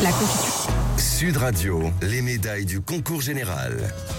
La confiture. Sud Radio, les médailles du concours général.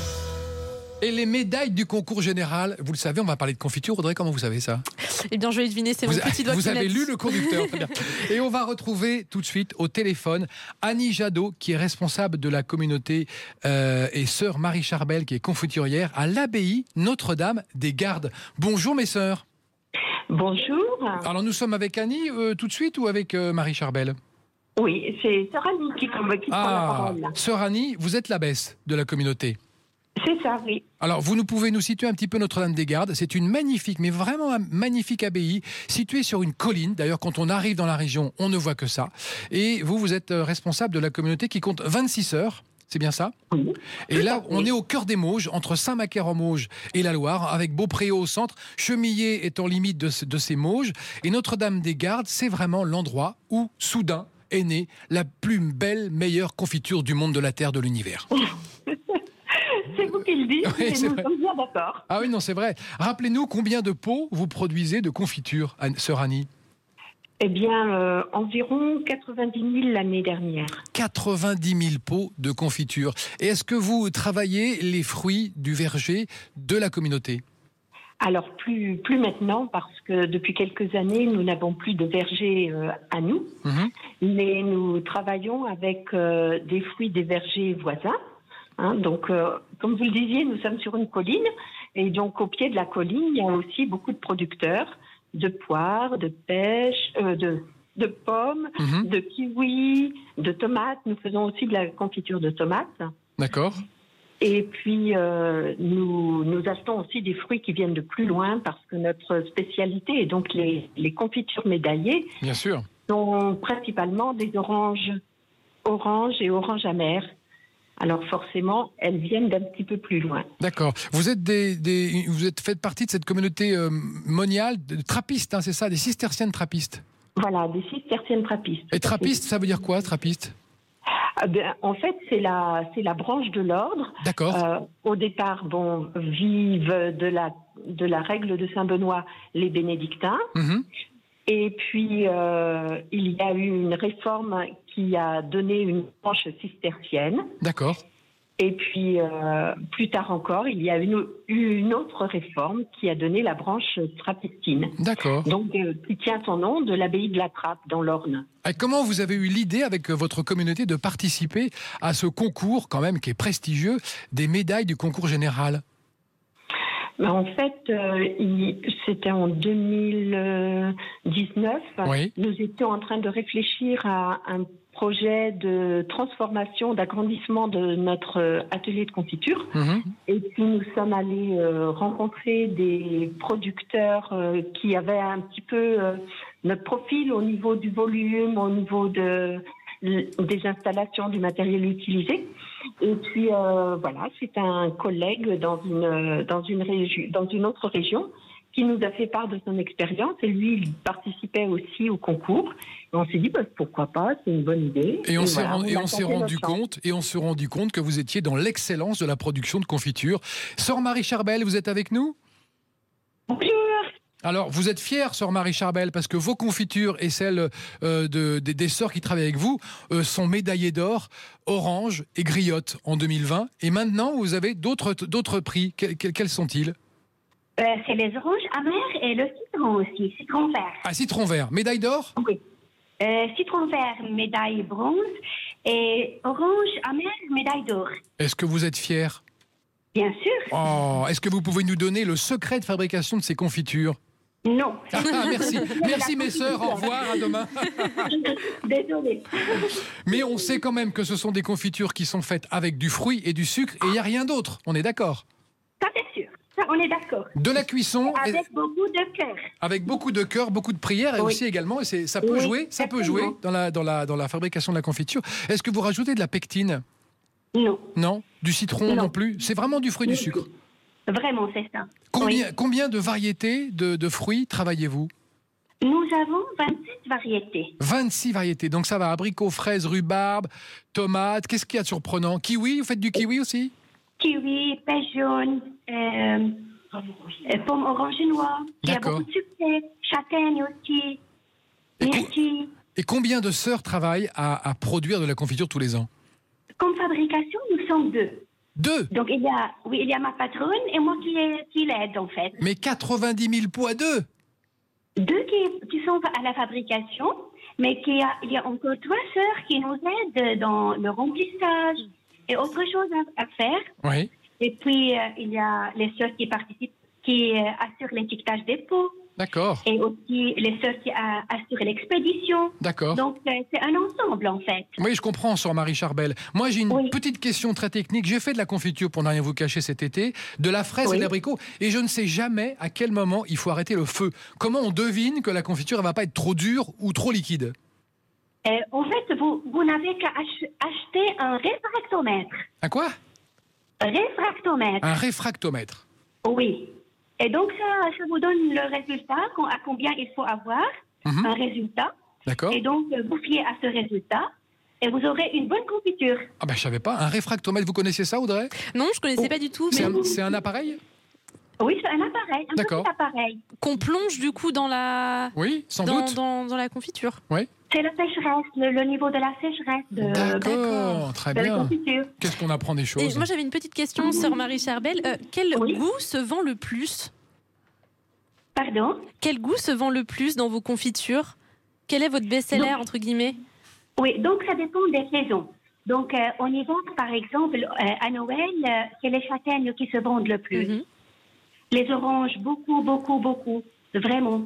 Et les médailles du concours général, vous le savez, on va parler de confiture. Audrey, comment vous savez ça ? Eh bien, je vais deviner, c'est mon petit doigt. Vous avez lu le conducteur, très bien. Et on va retrouver tout de suite au téléphone Annie Jadot, qui est responsable de la communauté, et sœur Marie Charbel, qui est confiturière à l'abbaye Notre-Dame des Gardes. Bonjour mes sœurs. Bonjour. Alors nous sommes avec Annie tout de suite ou avec Marie Charbel ? Oui, c'est sœur Annie qui prend la parole. Sœur Annie, vous êtes l'abbesse de la communauté. C'est ça, oui. Alors, vous pouvez nous situer un petit peu Notre-Dame-des-Gardes. C'est une magnifique, mais vraiment magnifique abbaye, située sur une colline. D'ailleurs, quand on arrive dans la région, on ne voit que ça. Et vous êtes responsable de la communauté qui compte 26 sœurs. C'est bien ça ? Oui. Et là, on est au cœur des Mauges, entre Saint-Macaire-en-Mauges et la Loire, avec Beaupréau au centre, Chemillé étant limite de ces Mauges. Et Notre-Dame-des-Gardes, c'est vraiment l'endroit où, soudain, est née la plus belle, meilleure confiture du monde, de la Terre, de l'univers. C'est vous qui le dites, Oui, et nous sommes bien d'accord. Ah oui, non, c'est vrai. Rappelez-nous combien de pots vous produisez de confiture, sœur Annie ? Eh bien, environ 90 000 l'année dernière. 90 000 pots de confiture. Et est-ce que vous travaillez les fruits du verger de la communauté ? Alors, plus maintenant, parce que depuis quelques années, nous n'avons plus de verger à nous, mais nous travaillons avec des fruits des vergers voisins. Donc, comme vous le disiez, nous sommes sur une colline, et donc au pied de la colline, il y a aussi beaucoup de producteurs de poires, de pêches, de pommes, de kiwis, de tomates. Nous faisons aussi de la confiture de tomates. D'accord. Et puis, nous achetons aussi des fruits qui viennent de plus loin, parce que notre spécialité est donc les confitures médaillées. Bien sûr. Sont principalement des oranges et oranges amères. Alors forcément, elles viennent d'un petit peu plus loin. D'accord. Vous êtes faites partie de cette communauté moniale de trappistes, c'est ça, des cisterciennes trappistes. Voilà, des cisterciennes trappistes. Et trappistes, ça veut dire quoi, trappiste ? En fait, c'est la branche de l'ordre. D'accord. Au départ, vivent de la règle de Saint-Benoît les bénédictins. Et puis, il y a eu une réforme qui a donné une branche cistercienne. D'accord. Et puis, plus tard encore, il y a eu une autre réforme qui a donné la branche trappistine. D'accord. Donc, qui tient son nom de l'abbaye de la Trappe, dans l'Orne. Et comment vous avez eu l'idée, avec votre communauté, de participer à ce concours, quand même, qui est prestigieux, des médailles du concours général ? En fait, c'était en 2019. Oui. Nous étions en train de réfléchir à un projet de transformation, d'agrandissement de notre atelier de confiture. Et puis nous sommes allés rencontrer des producteurs qui avaient un petit peu notre profil au niveau du volume, au niveau des installations, du matériel utilisé. Et puis voilà, c'est un collègue dans une autre région qui nous a fait part de son expérience, et lui, il participait aussi au concours. Et on s'est dit, pourquoi pas, c'est une bonne idée. Et on s'est rendu compte que vous étiez dans l'excellence de la production de confiture. Sœur Marie Charbel, vous êtes avec nous ? Bonjour. Alors, vous êtes fière, sœur Marie Charbel, parce que vos confitures et celles des sœurs qui travaillent avec vous sont médaillées d'or, orange et griotte en 2020. Et maintenant, vous avez d'autres prix. Quels sont-ils ? C'est les oranges amères et le citron aussi, citron vert. Ah, citron vert. Médaille d'or ? Oui. Citron vert, médaille bronze, et orange amère, médaille d'or. Est-ce que vous êtes fière ? Bien sûr. Oh, est-ce que vous pouvez nous donner le secret de fabrication de ces confitures ? Non. Merci. Merci mes sœurs, au revoir, à demain. Désolée. Mais on sait quand même que ce sont des confitures qui sont faites avec du fruit et du sucre, et il n'y a rien d'autre, on est d'accord ? Ça c'est sûr, ça on est d'accord. De la cuisson... Avec beaucoup de cœur. Avec beaucoup de cœur, beaucoup de prières, et aussi également, et ça peut jouer dans la fabrication de la confiture. Est-ce que vous rajoutez de la pectine ? Non. Non ? Du citron non plus ? C'est vraiment du fruit et du sucre ? Vraiment, c'est ça. Combien de variétés de fruits travaillez-vous ? Nous avons 26 variétés. 26 variétés, donc ça va abricots, fraises, rhubarbe, tomates. Qu'est-ce qu'il y a de surprenant ? Kiwi, vous faites du kiwi aussi ? Kiwi, pêche jaune, pomme orange noire. Il y a beaucoup de sucre, châtaigne aussi, myrtille. Et combien de sœurs travaillent à produire de la confiture tous les ans? Comme fabrication, nous sommes 2. 2? Donc, il y a ma patronne et moi qui l'aide, en fait. Mais 90 000 pots, 2? 2 qui sont à la fabrication, mais il y a encore 3 sœurs qui nous aident dans le remplissage et autre chose à faire. Oui. Et puis, il y a les sœurs qui participent, qui assurent l'étiquetage des pots. D'accord. Et aussi les sœurs qui assurent l'expédition. D'accord. Donc, c'est un ensemble, en fait. Oui, je comprends, sœur Marie Charbel. Moi, j'ai une petite question très technique. J'ai fait de la confiture, pour ne rien vous cacher, cet été, de la fraise et de l'abricot, et je ne sais jamais à quel moment il faut arrêter le feu. Comment on devine que la confiture ne va pas être trop dure ou trop liquide? En fait, vous n'avez qu'à acheter un réfractomètre. Un quoi? Réfractomètre. Un réfractomètre. Oui. Et donc, ça vous donne le résultat, à combien il faut avoir, un résultat. D'accord. Et donc, vous fiez à ce résultat et vous aurez une bonne confiture. Ah ben, je savais pas. Un réfractomètre, vous connaissiez ça, Audrey? Non, je connaissais pas du tout. C'est un appareil? Oui, c'est un appareil, un petit appareil. Qu'on plonge du coup dans la... Oui, sans doute. Dans la confiture. Oui. C'est la sécheresse, le niveau de la sécheresse D'accord, très bien. La confiture. Qu'est-ce qu'on apprend des choses? Et moi, j'avais une petite question, sœur Marie Charbel. Quel goût se vend le plus? Pardon? Quel goût se vend le plus dans vos confitures? Quel est votre best-seller, entre guillemets? Oui, donc ça dépend des saisons. Donc, on y va, par exemple, à Noël, c'est les châtaignes qui se vendent le plus. Les oranges, beaucoup, beaucoup, beaucoup. Vraiment.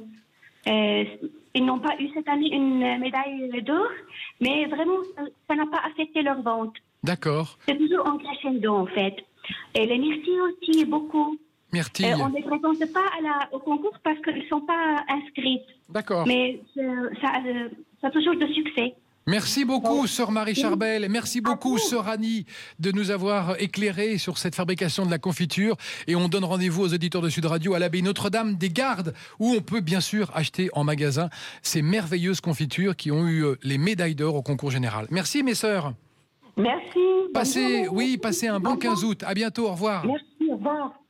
Ils n'ont pas eu cette année une médaille d'or, mais vraiment, ça n'a pas affecté leur vente. D'accord. C'est toujours en crescendo, en fait. Et les myrtilles aussi, beaucoup. Myrtilles. On ne les présente pas au concours parce qu'ils ne sont pas inscrits. D'accord. Mais ça a toujours de succès. Merci beaucoup, sœur Marie Charbel. Merci beaucoup, sœur Annie, de nous avoir éclairé sur cette fabrication de la confiture. Et on donne rendez-vous aux auditeurs de Sud Radio à l'abbaye Notre-Dame des Gardes, où on peut bien sûr acheter en magasin ces merveilleuses confitures qui ont eu les médailles d'or au concours général. Merci, mes sœurs. Merci. Passez un bon 15 août. À bientôt. Au revoir. Merci. Au revoir.